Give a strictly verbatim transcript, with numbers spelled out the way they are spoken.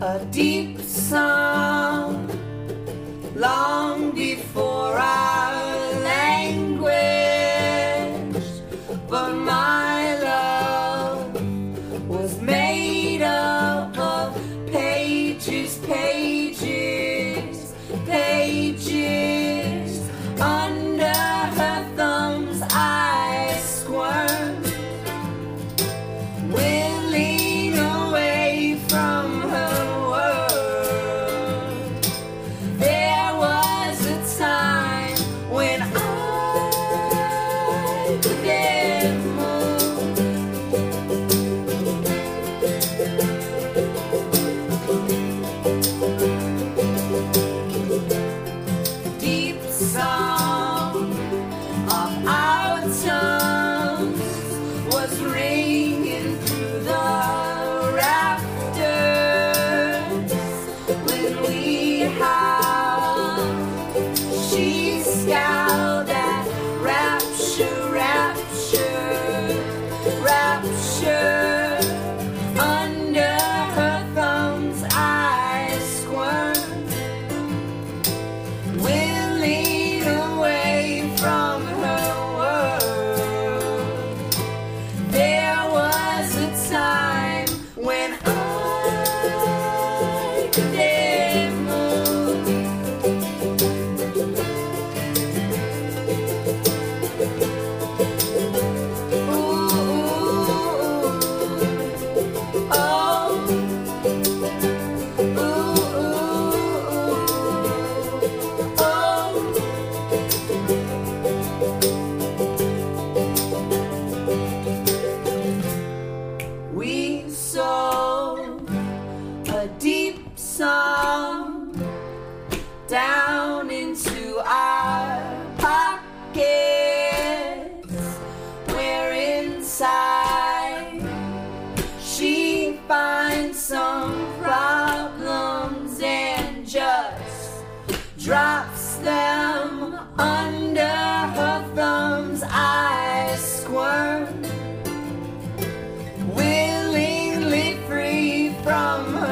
a deep song long before our language, but my love was made up of pages, pages, pages. Under her thumbs I squirmed, willing away from her world. There was a time when I didn't move. Deep song of our tongues was ringing through the rafters when we howled. She scowled at rapture, rapture, rapture. Under her thumbs I squirmed, willing away from her world. There was a time when I didn't move. Ooh, oh, ooh, oh. We sowed a deep song down into our pockets, where inside she finds some problems and just drops them under her thumbs. I squirm, willingly free from her